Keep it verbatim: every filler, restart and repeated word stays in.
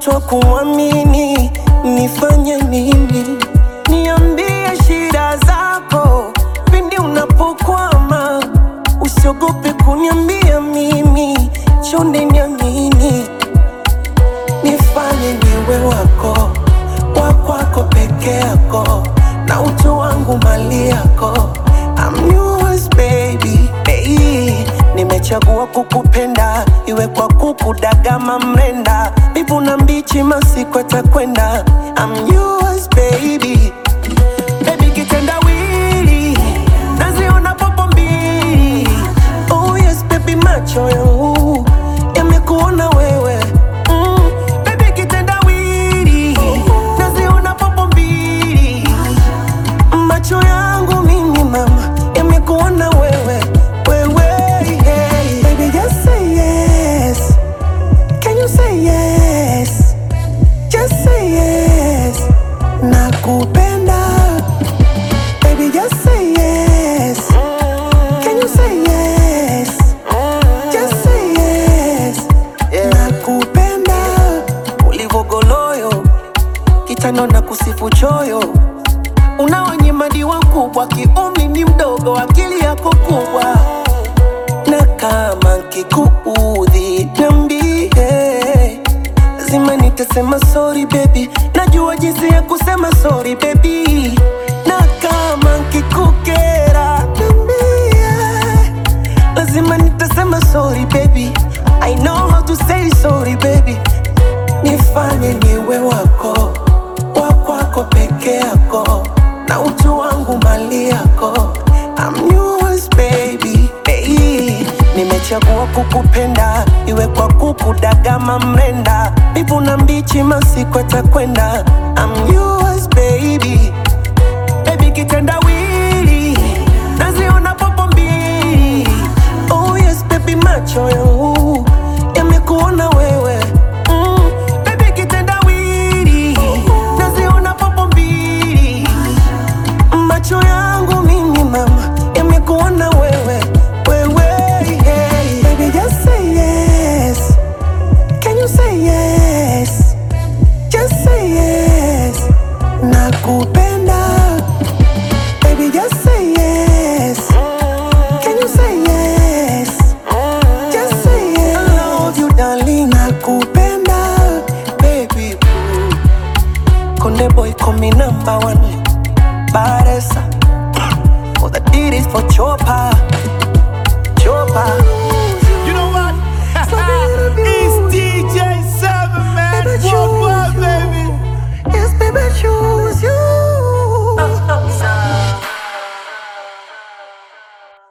mtu wa kuamini, nifanye nini? Niambie shida zako pindi unapokwama, usiogope kuniambia mimi, chonde niamini. Nifanye niwe wako, wakwako peke yako, na utu wangu mali yako. I'm yours baby, hey. Nimechagua kukupenda, iwe kwa kukudagama mrenda, bivu na mbichi masiku atakwenda. I'm yours baby, baby kitendawili, naziona popo mbili. Oh yes baby, macho yangu yamekuona wewe. mm. Baby kitendawili, naziona popo mbili. Macho yangu mimi mama yamekuona wewe, wewe. Hey. Baby just say yes, can you say yes? Just say yes, nakupenda. Baby just say yes, can you say yes? Just say yes, nakupenda. Ulivogoloyo kitano na kusifu choyo, unawanyimadiwa kubwa, kiumri ni mdogo, akili yako kubwa. Na kama kikuudhi niambie, lazima nitasema sorry baby, najua jinsi ya kusema sorry baby. Na kama kikukera niambie, lazima nitasema sorry baby, I know how to say sorry baby. Nifanye niwe wako, wakwako peke yako, na utu wangu mali yako. I'm yours baby, hey. Nimechagua kukupenda, iwe kwa kukudagama mrenda, bivu na mbichi masiku atakwenda. I'm yours baby, baby kitendawili, naziona popo mbili. Oh yes baby, macho yangu yamekuona wewe. mm. Baby kitendawili, naziona popo mbili. Macho yangu mimi mama yamekuona wewe, wewe. Hey. Baby just say yes, can you say yes? Just say yes, nakupenda. Baby just say yes, can you say yes? Just say yes, I love you darling, nakupenda. Baby Konde boy call me number one, Baresa. All the did is for Chopa, Chopa.